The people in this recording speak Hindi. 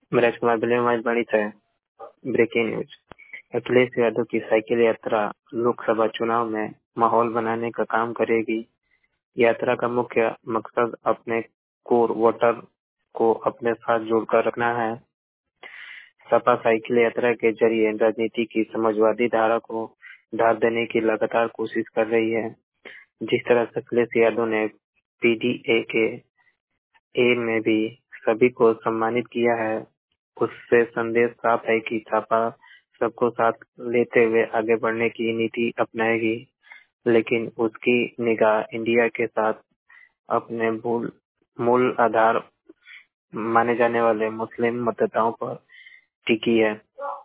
राजकुमार बिलियम बड़ी है। Breaking news. अखिलेश यादव की साइकिल यात्रा लोकसभा चुनाव में माहौल बनाने का काम करेगी। यात्रा का मुख्य मकसद अपने कोर वोटर को अपने साथ जोड़कर रखना है। सपा साइकिल यात्रा के जरिए राजनीति की समाजवादी धारा को ढाल देने की लगातार कोशिश कर रही है। जिस तरह से अखिलेश यादव ने पीडीए के ए में भी सभी को सम्मानित किया है, उससे संदेश साफ है कि सपा सबको साथ लेते हुए आगे बढ़ने की नीति अपनाएगी, लेकिन उसकी निगाह इंडिया के साथ अपने मूल आधार माने जाने वाले मुस्लिम मतदाताओं पर टिकी है।